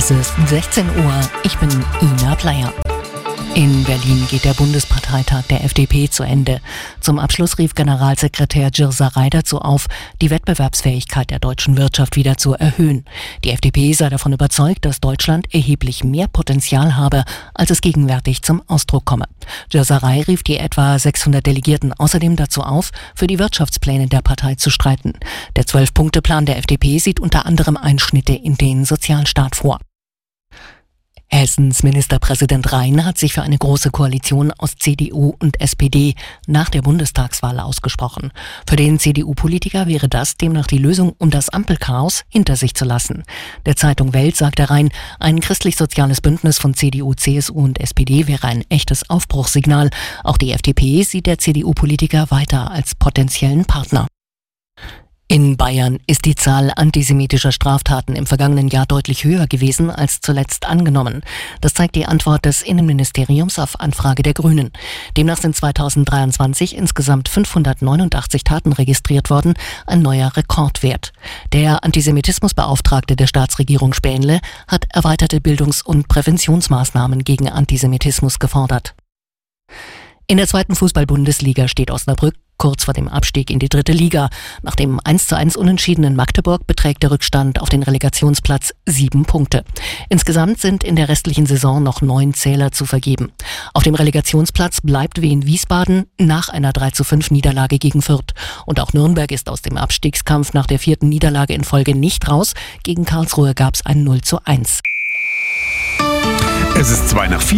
Es ist 16 Uhr. Ich bin Ina Pleyer. In Berlin geht der Bundesparteitag der FDP zu Ende. Zum Abschluss rief Generalsekretär Gilsaray dazu auf, die Wettbewerbsfähigkeit der deutschen Wirtschaft wieder zu erhöhen. Die FDP sei davon überzeugt, dass Deutschland erheblich mehr Potenzial habe, als es gegenwärtig zum Ausdruck komme. Gilsaray rief die etwa 600 Delegierten außerdem dazu auf, für die Wirtschaftspläne der Partei zu streiten. Der 12-Punkte-Plan der FDP sieht unter anderem Einschnitte in den Sozialstaat vor. Hessens Ministerpräsident Rhein hat sich für eine große Koalition aus CDU und SPD nach der Bundestagswahl ausgesprochen. Für den CDU-Politiker wäre das demnach die Lösung, um das Ampelchaos hinter sich zu lassen. Der Zeitung Welt sagte Rhein, ein christlich-soziales Bündnis von CDU, CSU und SPD wäre ein echtes Aufbruchssignal. Auch die FDP sieht der CDU-Politiker weiter als potenziellen Partner. In Bayern ist die Zahl antisemitischer Straftaten im vergangenen Jahr deutlich höher gewesen als zuletzt angenommen. Das zeigt die Antwort des Innenministeriums auf Anfrage der Grünen. Demnach sind 2023 insgesamt 589 Taten registriert worden, ein neuer Rekordwert. Der Antisemitismusbeauftragte der Staatsregierung Spähnle hat erweiterte Bildungs- und Präventionsmaßnahmen gegen Antisemitismus gefordert. In der 2. Fußball-Bundesliga steht Osnabrück kurz vor dem Abstieg in die 3. Liga. Nach dem 1:1 Unentschieden in Magdeburg beträgt der Rückstand auf den Relegationsplatz 7 Punkte. Insgesamt sind in der restlichen Saison noch 9 Zähler zu vergeben. Auf dem Relegationsplatz bleibt Wien Wiesbaden nach einer 3:5 Niederlage gegen Fürth. Und auch Nürnberg ist aus dem Abstiegskampf nach der 4. Niederlage in Folge nicht raus. Gegen Karlsruhe gab es ein 0:1. Es ist 3:04.